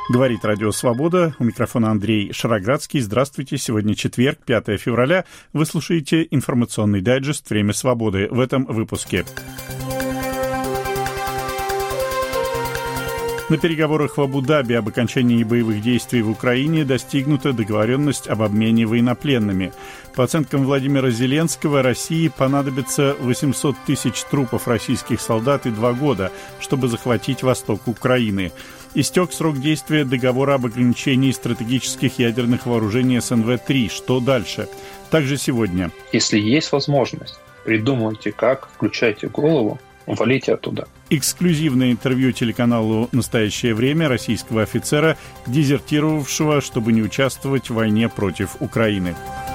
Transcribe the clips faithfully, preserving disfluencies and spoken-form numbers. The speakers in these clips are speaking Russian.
Говорит Радио Свобода. У микрофона Андрей Шароградский. Здравствуйте. Сегодня четверг, пятое февраля. Вы слушаете информационный дайджест «Время свободы». В этом выпуске. На переговорах в Абу-Даби об окончании боевых действий в Украине достигнута договоренность об обмене военнопленными. По оценкам Владимира Зеленского, России понадобится восемьсот тысяч трупов российских солдат и два года, чтобы захватить восток Украины. Истек срок действия договора об ограничении стратегических ядерных вооружений эс эн вэ три. Что дальше? Также сегодня. Если есть возможность, придумайте как, включайте голову, валите оттуда. Эксклюзивное интервью телеканалу «Настоящее время» российского офицера, дезертировавшего, чтобы не участвовать в войне против Украины.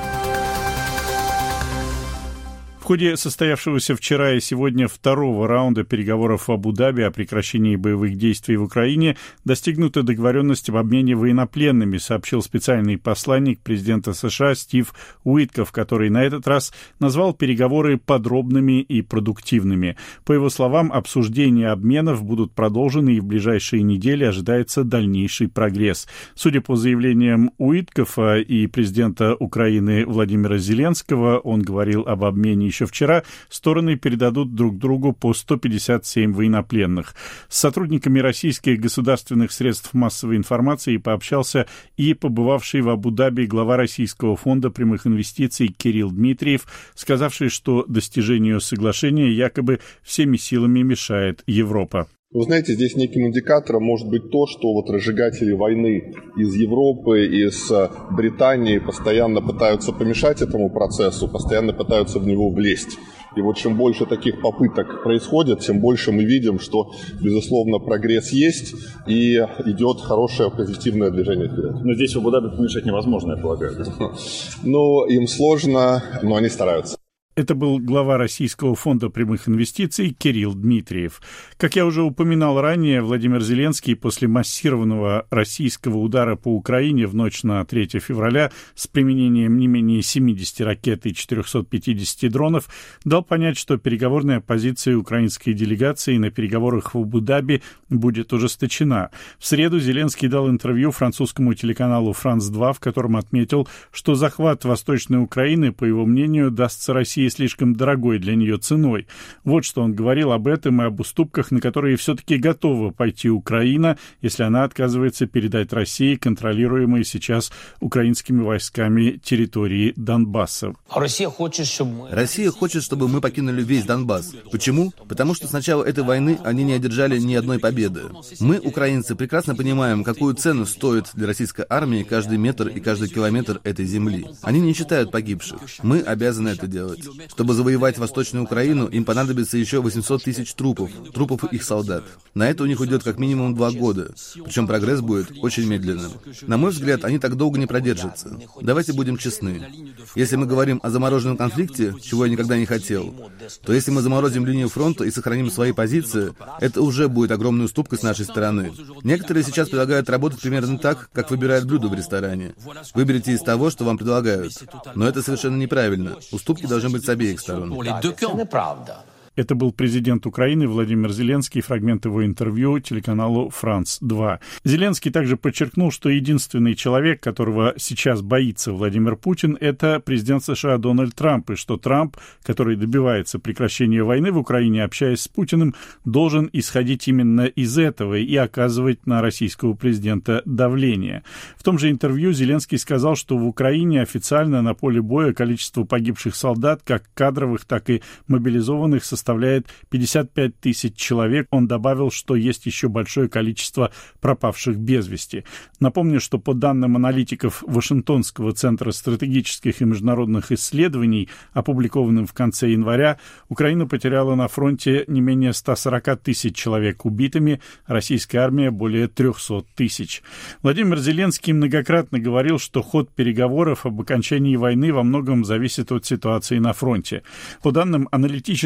В ходе состоявшегося вчера и сегодня второго раунда переговоров в Абу-Даби о прекращении боевых действий в Украине достигнута договоренность об обмене военнопленными, сообщил специальный посланник президента США Стив Уитков, который на этот раз назвал переговоры подробными и продуктивными. По его словам, обсуждения обменов будут продолжены, и в ближайшие недели ожидается дальнейший прогресс. Судя по заявлениям Уиткова и президента Украины Владимира Зеленского, он говорил об обмене еще вчера, стороны передадут друг другу по сто пятьдесят семь военнопленных. С сотрудниками российских государственных средств массовой информации пообщался и побывавший в Абу-Даби глава Российского фонда прямых инвестиций Кирилл Дмитриев, сказавший, что достижению соглашения якобы всеми силами мешает Европа. Вы знаете, здесь неким индикатором может быть то, что вот разжигатели войны из Европы, из Британии постоянно пытаются помешать этому процессу, постоянно пытаются в него влезть. И вот чем больше таких попыток происходит, тем больше мы видим, что, безусловно, прогресс есть и идет хорошее позитивное движение вперед. Но здесь в Абу-Даби помешать невозможно, я полагаю. Ну, им сложно, но они стараются. Это был глава Российского фонда прямых инвестиций Кирилл Дмитриев. Как я уже упоминал ранее, Владимир Зеленский после массированного российского удара по Украине в ночь на третье февраля с применением не менее семидесяти ракет и четырехсот пятидесяти дронов дал понять, что переговорная позиция украинской делегации на переговорах в Абу-Даби будет ужесточена. В среду Зеленский дал интервью французскому телеканалу «Франс два», в котором отметил, что захват Восточной Украины, по его мнению, дастся России слишком дорогой для нее ценой. Вот что он говорил об этом и об уступках, на которые все-таки готова пойти Украина, если она отказывается передать России контролируемые сейчас украинскими войсками территории Донбасса. Россия хочет, чтобы... Россия хочет, чтобы мы покинули весь Донбасс. Почему? Потому что с начала этой войны они не одержали ни одной победы. Мы, украинцы, прекрасно понимаем, какую цену стоит для российской армии каждый метр и каждый километр этой земли. Они не считают погибших. Мы обязаны это делать. Чтобы завоевать Восточную Украину, им понадобится еще восемьсот тысяч трупов, трупов их солдат. На это у них уйдет как минимум два года, причем прогресс будет очень медленным. На мой взгляд, они так долго не продержатся. Давайте будем честны. Если мы говорим о замороженном конфликте, чего я никогда не хотел, то если мы заморозим линию фронта и сохраним свои позиции, это уже будет огромной уступкой с нашей стороны. Некоторые сейчас предлагают работать примерно так, как выбирают блюдо в ресторане. Выберите из того, что вам предлагают. Но это совершенно неправильно. Уступки должны быть с обеих сторон. Это был президент Украины Владимир Зеленский, фрагмент его интервью телеканалу «Франс два». Зеленский также подчеркнул, что единственный человек, которого сейчас боится Владимир Путин, это президент США Дональд Трамп, и что Трамп, который добивается прекращения войны в Украине, общаясь с Путиным, должен исходить именно из этого и оказывать на российского президента давление. В том же интервью Зеленский сказал, что в Украине официально на поле боя количество погибших солдат, как кадровых, так и мобилизованных, составляет составляет пятьдесят пять тысяч человек. Он добавил, что есть еще большое количество пропавших без вести. Напомню, что по данным аналитиков Вашингтонского центра стратегических и международных исследований, опубликованным в конце января, Украина потеряла на фронте не менее ста сорока тысяч человек убитыми, российская армия более трехсот тысяч. Владимир Зеленский многократно говорил, что ход переговоров об окончании войны во многом зависит от ситуации на фронте. По данным аналитического проекта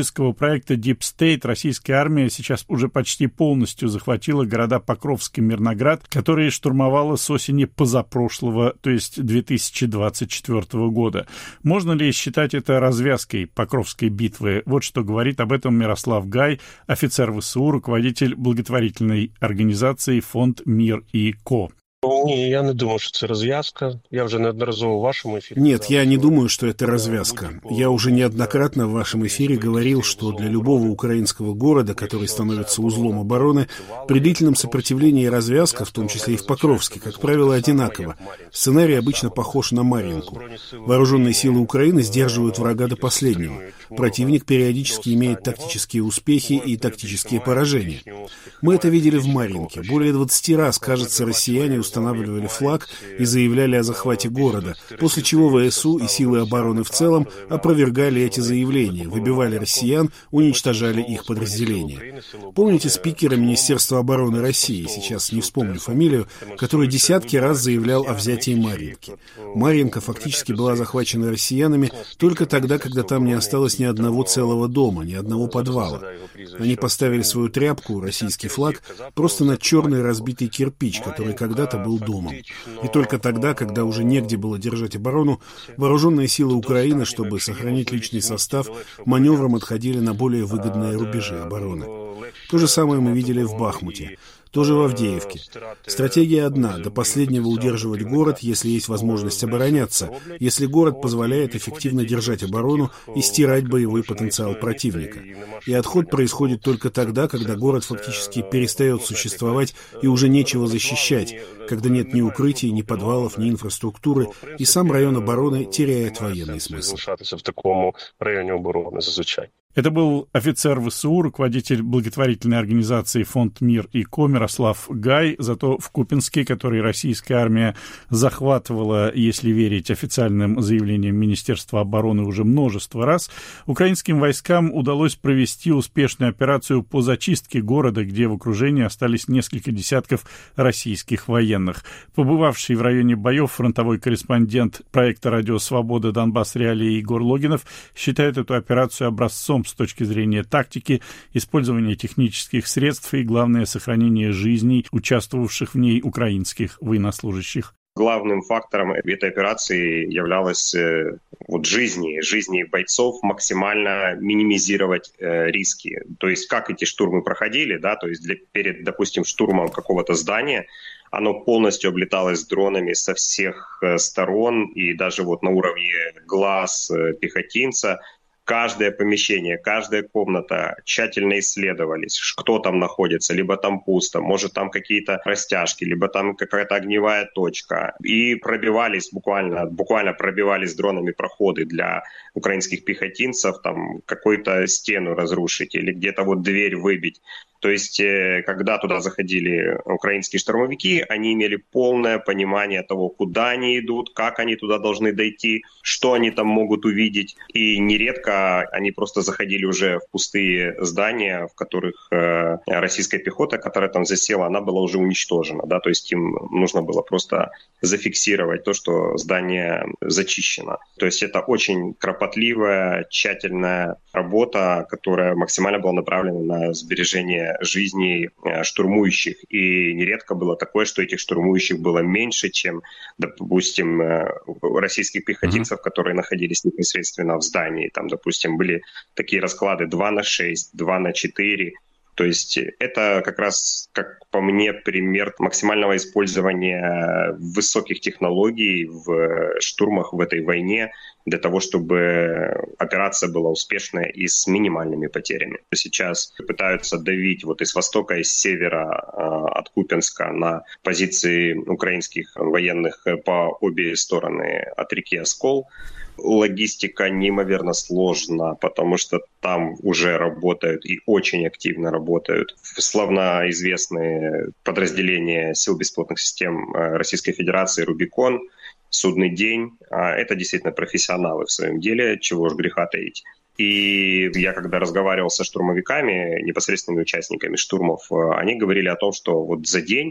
проекта Deep State российская армия сейчас уже почти полностью захватила города Покровск и Мирноград, которые штурмовала с осени позапрошлого, то есть две тысячи двадцать четвёртого года. Можно ли считать это развязкой Покровской битвы? Вот что говорит об этом Мирослав Гай, офицер ВСУ, руководитель благотворительной организации «Фонд Мир и Ко». Ні, я не думаю, що це розв'язка. Я вже неодноразово в вашем эфире... Нет, я не думаю, что это развязка. Я уже неоднократно в вашем эфире говорил, что для любого украинского города, который становится узлом обороны, при длительном сопротивлении развязка, в том числе и в Покровске, как правило, одинаково. Сценарий обычно похож на Марьинку. Вооруженные силы Украины сдерживают врага до последнего. Противник периодически имеет тактические успехи и тактические поражения. Мы это видели в Марьинке. Более двадцати раз, кажется, россияне устанавливали флаг и заявляли о захвате города, после чего ВСУ и силы обороны в целом опровергали эти заявления, выбивали россиян, уничтожали их подразделения. Помните спикера Министерства обороны России, сейчас не вспомню фамилию, который десятки раз заявлял о взятии Марьинки. Марьинка фактически была захвачена россиянами только тогда, когда там не осталось ни одного целого дома, ни одного подвала. Они поставили свою тряпку, российский флаг, просто на черный разбитый кирпич, который когда-то был домом. И только тогда, когда уже негде было держать оборону, вооруженные силы Украины, чтобы сохранить личный состав, маневром отходили на более выгодные рубежи обороны. То же самое мы видели в Бахмуте. Тоже в Авдеевке. Стратегия одна – до последнего удерживать город, если есть возможность обороняться, если город позволяет эффективно держать оборону и стирать боевой потенциал противника. И отход происходит только тогда, когда город фактически перестает существовать и уже нечего защищать, когда нет ни укрытий, ни подвалов, ни инфраструктуры, и сам район обороны теряет военный смысл. В таком районе обороны зазвичай. Это был офицер ВСУ, руководитель благотворительной организации «Фонд Мир и Ко» Мирослав Гай. Зато в Купянске, который российская армия захватывала, если верить официальным заявлениям Министерства обороны, уже множество раз, украинским войскам удалось провести успешную операцию по зачистке города, где в окружении остались несколько десятков российских военных. Побывавший в районе боев фронтовой корреспондент проекта «Радио Свобода» Донбасс Реалии Егор Логинов считает эту операцию образцом с точки зрения тактики, использования технических средств и, главное, сохранения жизней участвовавших в ней украинских военнослужащих. Главным фактором этой операции являлось вот, жизни, жизни бойцов, максимально минимизировать э, риски. То есть как эти штурмы проходили, да, то есть для, перед, допустим, штурмом какого-то здания оно полностью облеталось дронами со всех э, сторон, и даже вот на уровне глаз э, пехотинца. Каждое помещение, каждая комната тщательно исследовались, кто там находится, либо там пусто, может там какие-то растяжки, либо там какая-то огневая точка. И пробивались буквально, буквально пробивались дронами проходы для украинских пехотинцев, там какую-то стену разрушить или где-то вот дверь выбить. То есть, когда туда заходили украинские штурмовики, они имели полное понимание того, куда они идут, как они туда должны дойти, что они там могут увидеть. И нередко они просто заходили уже в пустые здания, в которых российская пехота, которая там засела, она была уже уничтожена. Да? То есть им нужно было просто зафиксировать то, что здание зачищено. То есть это очень кропотливая, тщательная работа, которая максимально была направлена на сбережение жизней штурмующих. И нередко было такое, что этих штурмующих было меньше, чем, допустим, российских пехотинцев, которые находились непосредственно в здании. Там, допустим, были такие расклады два на шесть, два на четыре. То есть это как раз, как по мне, пример максимального использования высоких технологий в штурмах в этой войне для того, чтобы операция была успешная и с минимальными потерями. Сейчас пытаются давить вот из востока и с севера от Купянска на позиции украинских военных по обе стороны от реки Оскол. Логистика неимоверно сложна, потому что там уже работают и очень активно работают славно известные подразделения сил беспилотных систем Российской Федерации «Рубикон», «Судный день». Это действительно профессионалы в своем деле, чего уж греха таить. И я, когда разговаривал со штурмовиками, непосредственными участниками штурмов, они говорили о том, что вот за день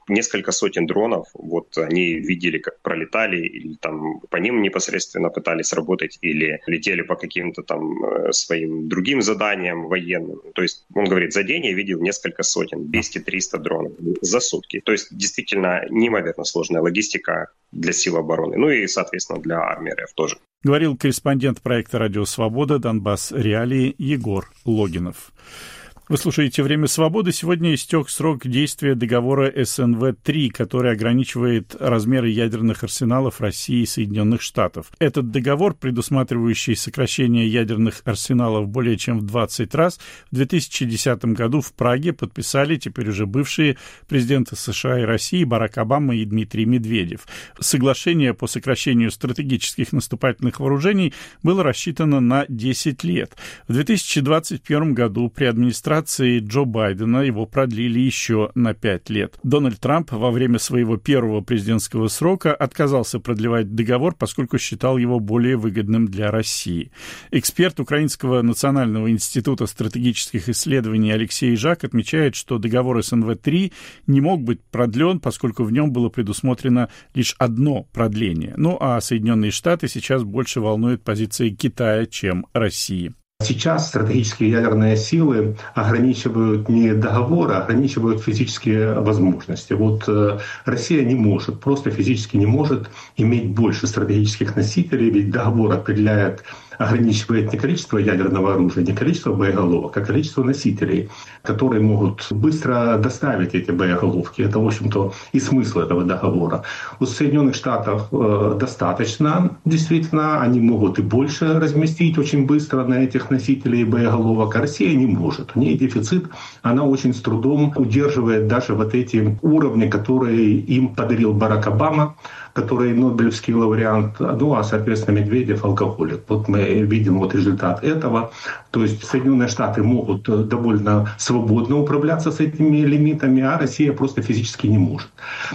несколько сотен дронов, вот они видели, как пролетали, или там по ним непосредственно пытались работать, или летели по каким-то там своим другим заданиям военным. То есть он говорит, за день я видел несколько сотен, двести-триста дронов за сутки. То есть действительно неимоверно сложная логистика для сил обороны. Ну и, соответственно, для армии РФ тоже. Говорил корреспондент проекта «Радио Свобода» Донбасс Реалии Егор Логинов. Вы слушаете «Время свободы». Сегодня истек срок действия договора эс эн вэ три, который ограничивает размеры ядерных арсеналов России и Соединенных Штатов. Этот договор, предусматривающий сокращение ядерных арсеналов более чем в двадцать раз, в две тысячи десятом году в Праге подписали теперь уже бывшие президенты США и России Барак Обама и Дмитрий Медведев. Соглашение по сокращению стратегических наступательных вооружений было рассчитано на десять лет. В две тысячи двадцать первом году при администрации Джо Байдена его продлили еще на пять лет. Дональд Трамп во время своего первого президентского срока отказался продлевать договор, поскольку считал его более выгодным для России. Эксперт Украинского национального института стратегических исследований Алексей Жак отмечает, что договор эс эн вэ три не мог быть продлен, поскольку в нем было предусмотрено лишь одно продление. Ну а Соединенные Штаты сейчас больше волнует позиция Китая, чем России. Сейчас стратегические ядерные силы ограничивают не договор, а ограничивают физические возможности. Вот э, Россия не может, просто физически не может иметь больше стратегических носителей, ведь договор определяет, ограничивает не количество ядерного оружия, не количество боеголовок, а количество носителей, которые могут быстро доставить эти боеголовки. Это, в общем-то, и смысл этого договора. У Соединенных Штатов э, достаточно, действительно, они могут и больше разместить очень быстро на этих носителей боеголовок, а Россия не может. У нее дефицит, она очень с трудом удерживает даже вот эти уровни, которые им подарил Барак Обама, который Нобелевский лауреат, ну а, соответственно, Медведев алкоголик. Вот мы видим вот результат этого. То есть Соединенные Штаты могут довольно свободно управляться с этими лимитами, а Россия просто физически не может.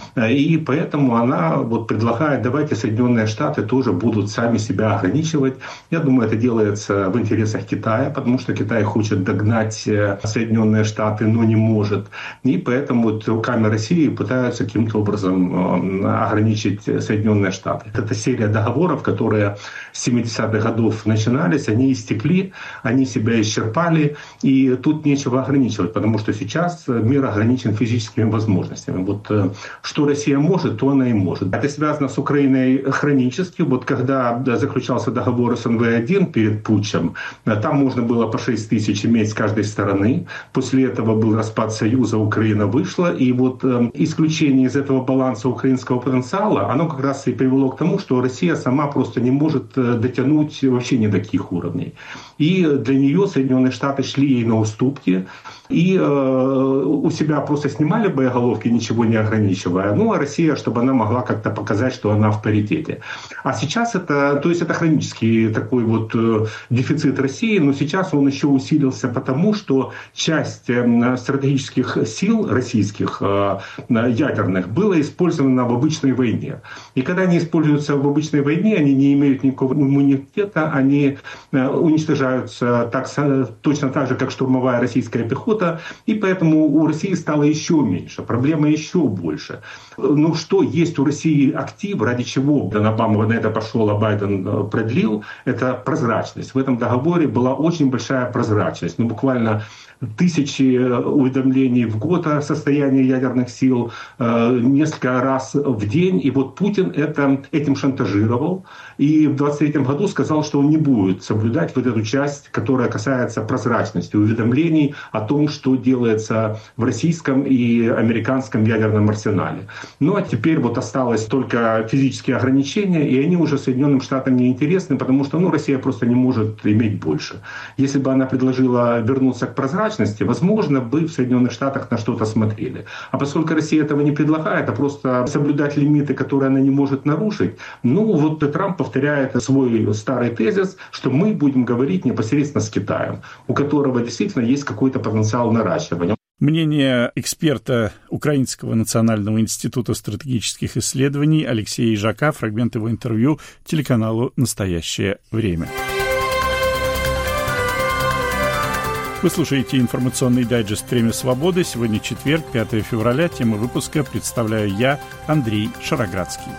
И поэтому она вот предлагает, давайте Соединенные Штаты тоже будут сами себя ограничивать. Я думаю, это делается в интересах Китая, потому что Китай хочет догнать Соединенные Штаты, но не может. И поэтому вот руками России пытаются каким-то образом ограничить Соединенные Штаты. Это серия договоров, которые с семидесятых годов начинались, они истекли, они себя исчерпали, и тут нечего ограничивать, потому что сейчас мир ограничен физическими возможностями. Вот что Россия может, то она и может. Это связано с Украиной хронически. Вот когда заключался договор эс эн вэ один перед путчем, там можно было по шесть тысяч иметь с каждой стороны. После этого был распад Союза, Украина вышла, и вот исключение из этого баланса украинского потенциала, оно как раз и привело к тому, что Россия сама просто не может дотянуть вообще ни до каких уровней. И для нее Соединенные Штаты шли ей на уступки и э, у себя просто снимали боеголовки, ничего не ограничивая. Ну, а Россия, чтобы она могла как-то показать, что она в паритете. А сейчас это, то есть это хронический такой вот э, дефицит России, но сейчас он еще усилился потому, что часть э, стратегических сил российских э, ядерных была использована в обычной войне. И когда они используются в обычной войне, они не имеют никакого иммунитета, они э, уничтожаются так, точно так же, как штурмовая российская пехота, и поэтому у России стало еще меньше, проблема еще больше. Ну что есть у России актив, ради чего Обама на это пошел, а Байден продлил, это прозрачность. В этом договоре была очень большая прозрачность, ну буквально тысячи уведомлений в год о состоянии ядерных сил, несколько раз в день. И вот Путин это, этим шантажировал. И в двадцать третьем году сказал, что он не будет соблюдать вот эту часть, которая касается прозрачности, уведомлений о том, что делается в российском и американском ядерном арсенале. Ну а теперь вот осталось только физические ограничения, и они уже Соединенным Штатам не интересны, потому что ну, Россия просто не может иметь больше. Если бы она предложила вернуться к прозрачности, возможно, бы в Соединенных Штатах на что-то смотрели. А поскольку Россия этого не предлагает, а просто соблюдать лимиты, которые она не может нарушить, ну вот Трамп повторяет свой старый тезис, что мы будем говорить непосредственно с Китаем, у которого действительно есть какой-то потенциал наращивания. Мнение эксперта Украинского национального института стратегических исследований Алексея Жака, фрагмент его интервью телеканалу «Настоящее время». Вы слушаете информационный дайджест «Время свободы». Сегодня четверг, пятое февраля. Тему выпуска представляю я, Андрей Шароградский.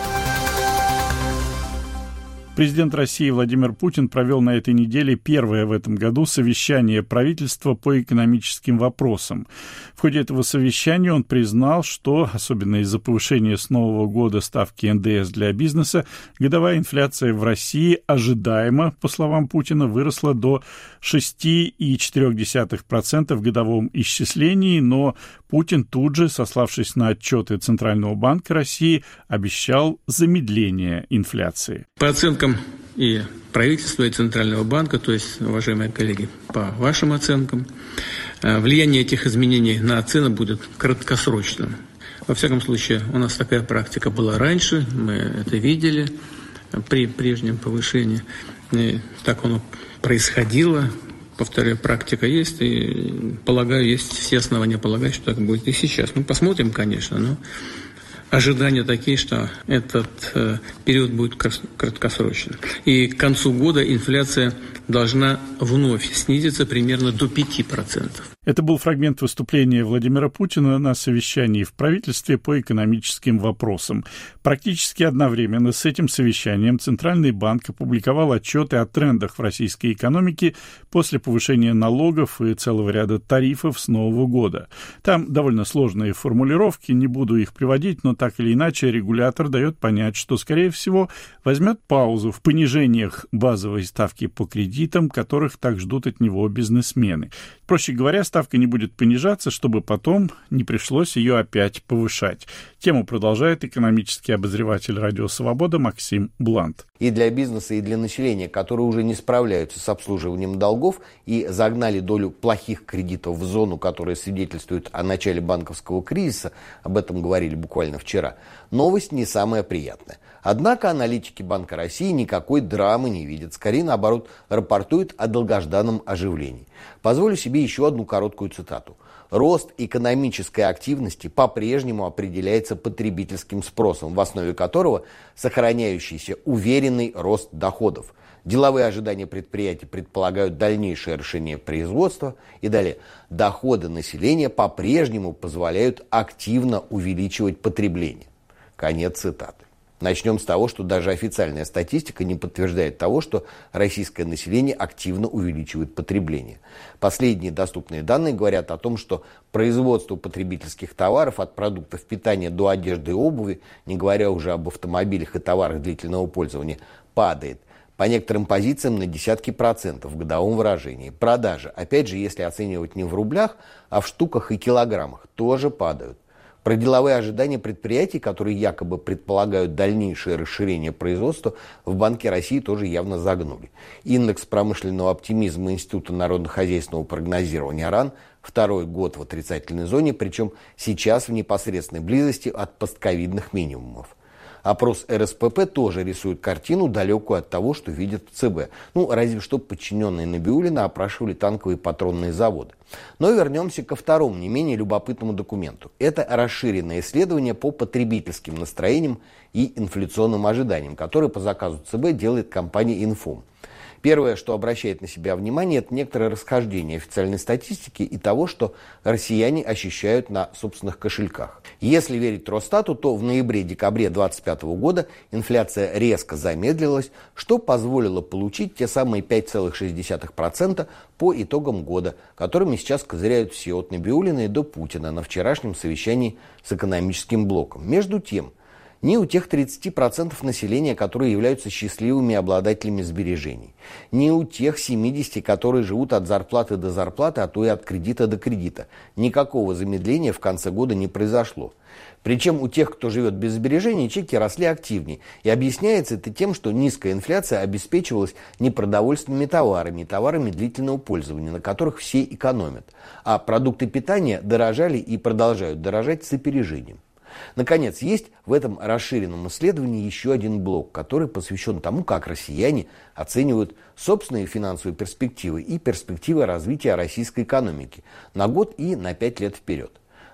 Президент России Владимир Путин провел на этой неделе первое в этом году совещание правительства по экономическим вопросам. В ходе этого совещания он признал, что, особенно из-за повышения с нового года ставки эн дэ эс для бизнеса, годовая инфляция в России ожидаемо, по словам Путина, выросла до шесть целых четыре десятых процента в годовом исчислении, но Путин тут же, сославшись на отчеты Центрального банка России, обещал замедление инфляции. По оценкам и правительства, и Центрального банка, то есть, уважаемые коллеги, по вашим оценкам, влияние этих изменений на цены будет краткосрочным. Во всяком случае, у нас такая практика была раньше, мы это видели при прежнем повышении. И так оно происходило. Повторяю, практика есть, и, полагаю, есть все основания полагать, что так будет и сейчас. Мы посмотрим, конечно, но ожидания такие, что этот э, период будет краткосрочным. И к концу года инфляция должна вновь снизиться примерно до пяти процентов. Это был фрагмент выступления Владимира Путина на совещании в правительстве по экономическим вопросам. Практически одновременно с этим совещанием Центральный банк опубликовал отчеты о трендах в российской экономике после повышения налогов и целого ряда тарифов с нового года. Там довольно сложные формулировки, не буду их приводить, но так или иначе регулятор дает понять, что, скорее всего, возьмет паузу в понижениях базовой ставки по кредитам, которых так ждут от него бизнесмены. Проще говоря, ставка не будет понижаться, чтобы потом не пришлось ее опять повышать. Тему продолжает экономический обозреватель «Радио Свобода» Максим Блант. И для бизнеса, и для населения, которые уже не справляются с обслуживанием долгов и загнали долю плохих кредитов в зону, которая свидетельствует о начале банковского кризиса, об этом говорили буквально вчера, новость не самая приятная. Однако аналитики Банка России никакой драмы не видят, скорее наоборот рапортуют о долгожданном оживлении. Позволю себе еще одну короткую цитату. Рост экономической активности по-прежнему определяется потребительским спросом, в основе которого сохраняющийся уверенный рост доходов. Деловые ожидания предприятий предполагают дальнейшее расширение производства. И далее. Доходы населения по-прежнему позволяют активно увеличивать потребление. Конец цитаты. Начнем с того, что даже официальная статистика не подтверждает того, что российское население активно увеличивает потребление. Последние доступные данные говорят о том, что производство потребительских товаров от продуктов питания до одежды и обуви, не говоря уже об автомобилях и товарах длительного пользования, падает. По некоторым позициям на десятки процентов в годовом выражении. Продажи, опять же, если оценивать не в рублях, а в штуках и килограммах, тоже падают. Про деловые ожидания предприятий, которые якобы предполагают дальнейшее расширение производства, в Банке России тоже явно загнули. Индекс промышленного оптимизма Института народно-хозяйственного прогнозирования РАН второй год в отрицательной зоне, причем сейчас в непосредственной близости от постковидных минимумов. Опрос эр эс пэ пэ тоже рисует картину, далекую от того, что видит цэ бэ. Ну, разве что подчиненные Набиуллина опрашивали танковые патронные заводы. Но вернемся ко второму, не менее любопытному документу. Это расширенное исследование по потребительским настроениям и инфляционным ожиданиям, которое по заказу цэ бэ делает компания «Инфом». Первое, что обращает на себя внимание, это некоторое расхождение официальной статистики и того, что россияне ощущают на собственных кошельках. Если верить Росстату, то в ноябре-декабре две тысячи двадцать пятого года инфляция резко замедлилась, что позволило получить те самые пять целых шесть десятых процента по итогам года, которыми сейчас козыряют все от Набиуллиной до Путина на вчерашнем совещании с экономическим блоком. Между тем, ни у тех тридцати процентов населения, которые являются счастливыми обладателями сбережений, ни у тех семидесяти процентов, которые живут от зарплаты до зарплаты, а то и от кредита до кредита, никакого замедления в конце года не произошло. Причем у тех, кто живет без сбережений, чеки росли активнее. И объясняется это тем, что низкая инфляция обеспечивалась не продовольственными товарами, и товарами длительного пользования, на которых все экономят, а продукты питания дорожали и продолжают дорожать с опережением. Наконец, есть в этом расширенном исследовании еще один блок, который посвящен тому, как россияне оценивают собственные финансовые перспективы и перспективы развития российской экономики на год и на пять лет вперед.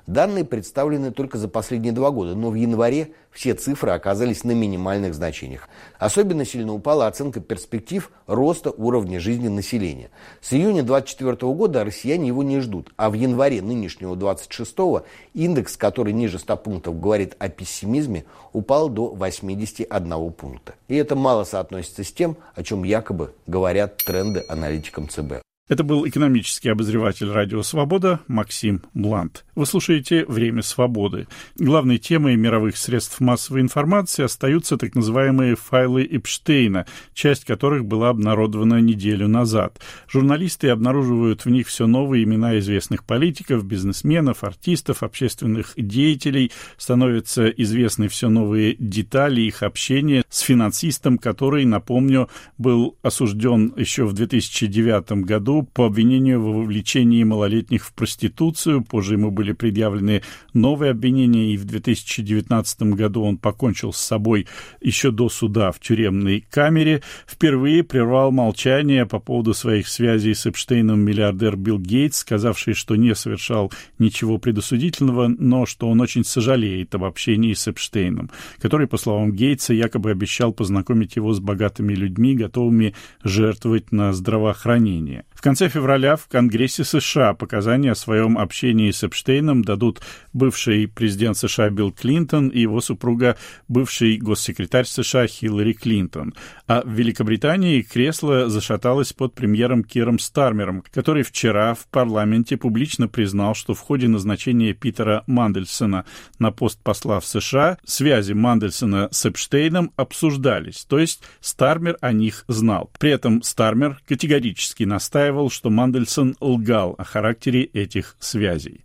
Данные представлены только за последние два года, но в январе все цифры оказались на минимальных значениях. Особенно сильно упала оценка перспектив роста уровня жизни населения. С июня двадцать четвёртого года россияне его не ждут, а в январе нынешнего двадцать шестого индекс, который ниже ста пунктов говорит о пессимизме, упал до восьмидесяти одного пункта. И это мало соотносится с тем, о чем якобы говорят тренды аналитикам ЦБ. Это был экономический обозреватель «Радио Свобода» Максим Блант. Вы слушаете «Время свободы». Главной темой мировых средств массовой информации остаются так называемые файлы Эпштейна, часть которых была обнародована неделю назад. Журналисты обнаруживают в них все новые имена известных политиков, бизнесменов, артистов, общественных деятелей. Становятся известны все новые детали их общения с финансистом, который, напомню, был осужден еще в две тысячи девятом году по обвинению в вовлечении малолетних в проституцию. Позже ему были предъявлены новые обвинения, и в две тысячи девятнадцатом году он покончил с собой еще до суда в тюремной камере. Впервые прервал молчание по поводу своих связей с Эпштейном миллиардер Билл Гейтс, сказавший, что не совершал ничего предосудительного, но что он очень сожалеет об общении с Эпштейном, который, по словам Гейтса, якобы обещал познакомить его с богатыми людьми, готовыми жертвовать на здравоохранение. В конце февраля в Конгрессе США показания о своем общении с Эпштейном дадут бывший президент США Билл Клинтон и его супруга, бывший госсекретарь США Хиллари Клинтон. А в Великобритании кресло зашаталось под премьером Киром Стармером, который вчера в парламенте публично признал, что в ходе назначения Питера Мандельсона на пост посла в США связи Мандельсона с Эпштейном обсуждались, то есть Стармер о них знал. При этом Стармер категорически настаивал, что Мандельсон лгал о характере этих связей.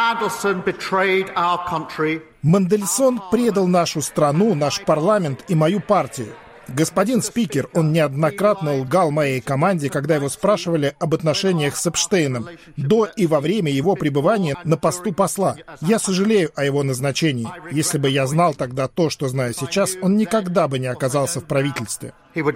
Мандельсон предал нашу страну, наш парламент и мою партию. Господин спикер, он неоднократно лгал моей команде, когда его спрашивали об отношениях с Эпштейном до и во время его пребывания на посту посла. Я сожалею о его назначении. Если бы я знал тогда то, что знаю сейчас, он никогда бы не оказался в правительстве.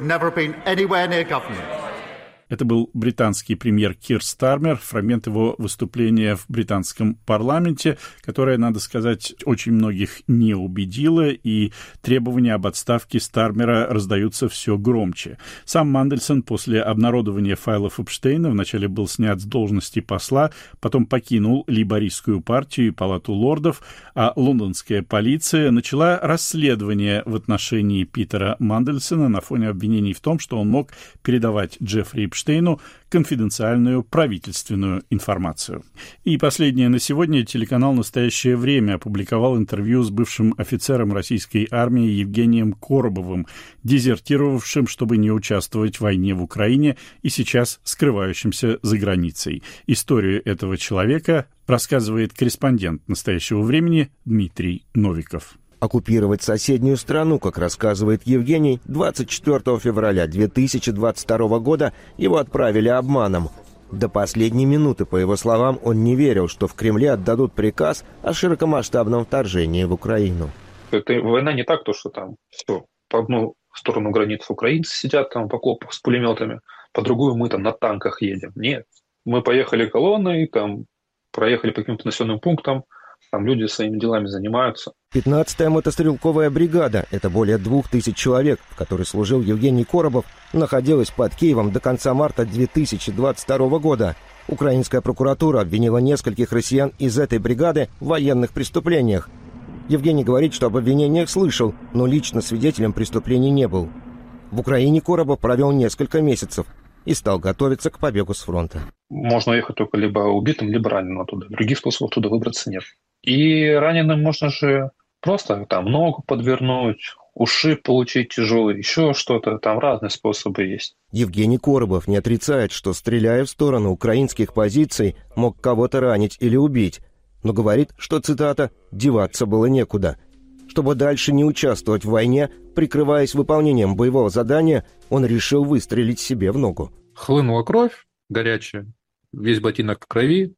Это был британский премьер Кир Стармер, фрагмент его выступления в британском парламенте, которое, надо сказать, очень многих не убедило, и требования об отставке Стармера раздаются все громче. Сам Мандельсон после обнародования файлов Эпштейна вначале был снят с должности посла, потом покинул лейбористскую партию и палату лордов, а лондонская полиция начала расследование в отношении Питера Мандельсона на фоне обвинений в том, что он мог передавать Джеффри Эпштейну конфиденциальную правительственную информацию. И последнее на сегодня. Телеканал «Настоящее время» опубликовал интервью с бывшим офицером российской армии Евгением Коробовым, дезертировавшим, чтобы не участвовать в войне в Украине и сейчас скрывающимся за границей. Историю этого человека рассказывает корреспондент «Настоящего времени» Дмитрий Новиков. Оккупировать соседнюю страну, как рассказывает Евгений, двадцать четвёртого февраля две тысячи двадцать второго года его отправили обманом. До последней минуты, по его словам, он не верил, что в Кремле отдадут приказ о широкомасштабном вторжении в Украину. Это война не так, то что там все, по одну сторону границы украинцы сидят там в окопах с пулеметами, по другую мы там на танках едем. Нет, мы поехали колонной, там проехали по каким-то населенным пунктам, там люди своими делами занимаются. пятнадцатая мотострелковая бригада, это более двух тысяч человек, в которой служил Евгений Коробов, находилась под Киевом до конца марта две тысячи двадцать второго года. Украинская прокуратура обвинила нескольких россиян из этой бригады в военных преступлениях. Евгений говорит, что об обвинениях слышал, но лично свидетелем преступлений не был. В Украине Коробов провел несколько месяцев и стал готовиться к побегу с фронта. Можно ехать только либо убитым, либо раненым оттуда. Других способов оттуда выбраться нет. И раненым можно же просто там ногу подвернуть, ушиб получить тяжелый, еще что-то. Там разные способы есть. Евгений Коробов не отрицает, что, стреляя в сторону украинских позиций, мог кого-то ранить или убить, но говорит, что, цитата, «деваться было некуда». Чтобы дальше не участвовать в войне, прикрываясь выполнением боевого задания, он решил выстрелить себе в ногу. Хлынула кровь горячая, весь ботинок в крови,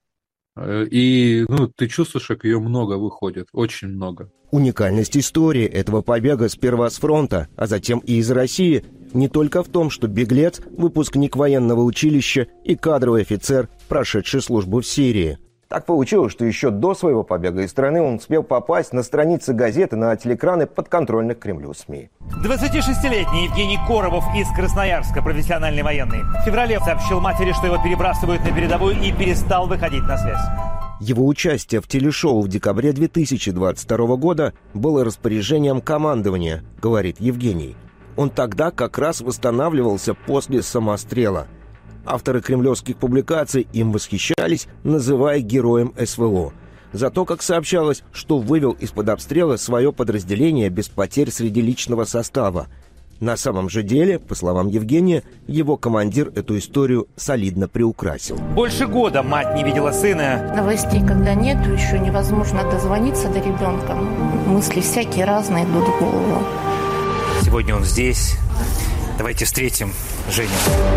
и ну, ты чувствуешь, как ее много выходит, очень много. Уникальность истории этого побега сперва с фронта, а затем и из России, не только в том, что беглец – выпускник военного училища и кадровый офицер, прошедший службу в Сирии. Так получилось, что еще до своего побега из страны он успел попасть на страницы газеты, на телекраны подконтрольных Кремлю СМИ. двадцатишестилетний Евгений Коробов из Красноярска, профессиональный военный, в феврале сообщил матери, что его перебрасывают на передовую, и перестал выходить на связь. Его участие в телешоу в декабре две тысячи двадцать второго года было распоряжением командования, говорит Евгений. Он тогда как раз восстанавливался после самострела. Авторы кремлевских публикаций им восхищались, называя героем СВО. За то, как сообщалось, что вывел из-под обстрела свое подразделение без потерь среди личного состава. На самом же деле, по словам Евгения, его командир эту историю солидно приукрасил. Больше года мать не видела сына. Новостей, когда нету, еще невозможно дозвониться до ребенка. Мысли всякие разные идут в голову. Сегодня он здесь. Давайте встретим Женю.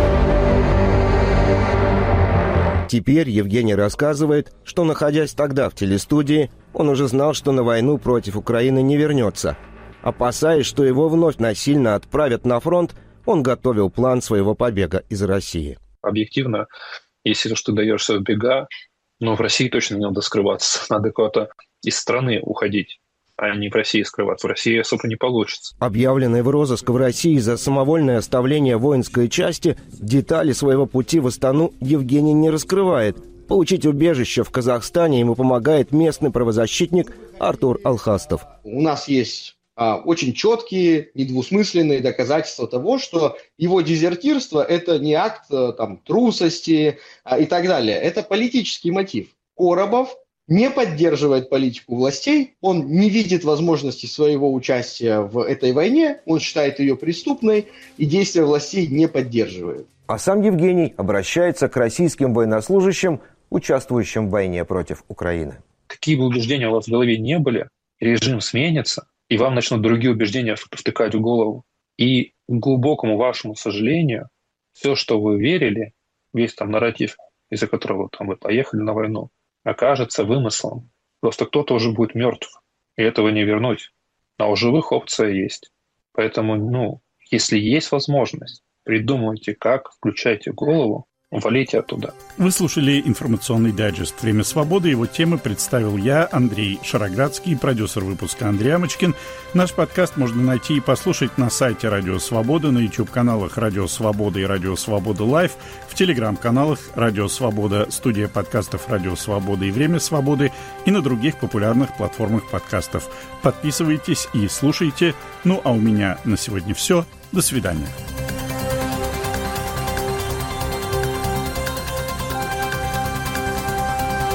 Теперь Евгений рассказывает, что, находясь тогда в телестудии, он уже знал, что на войну против Украины не вернется. Опасаясь, что его вновь насильно отправят на фронт, он готовил план своего побега из России. Объективно, если что, ты даешься в бега, но в России точно не надо скрываться. Надо куда-то из страны уходить, а не в России скрываться. В России особо не получится. Объявленный в розыск в России за самовольное оставление воинской части, детали своего пути в Астану Евгений не раскрывает. Получить убежище в Казахстане ему помогает местный правозащитник Артур Алхастов. У нас есть а, очень четкие, недвусмысленные доказательства того, что его дезертирство – это не акт там, трусости а, и так далее. Это политический мотив. Коробов не поддерживает политику властей, он не видит возможности своего участия в этой войне, он считает ее преступной и действия властей не поддерживает. А сам Евгений обращается к российским военнослужащим, участвующим в войне против Украины. Какие бы убеждения у вас в голове не были, режим сменится, и вам начнут другие убеждения втыкать в голову. И к глубокому вашему сожалению, все, что вы верили, весь там нарратив, из-за которого там, вы поехали на войну, окажется вымыслом. Просто кто-то уже будет мертв, и этого не вернуть. А у живых опция есть. Поэтому, ну, если есть возможность, придумайте как, включайте голову, валите оттуда. Вы слушали информационный дайджест «Время свободы». Его темы представил я, Андрей Шароградский, продюсер выпуска Андрей Амочкин. Наш подкаст можно найти и послушать на сайте Радио Свобода, на YouTube-каналах Радио Свобода и Радио Свобода Лайв, в телеграм-каналах Радио Свобода, студия подкастов Радио Свобода и Время Свободы и на других популярных платформах подкастов. Подписывайтесь и слушайте. Ну, а у меня на сегодня все. До свидания.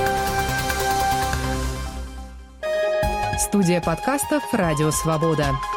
Студия подкастов «Радио Свобода».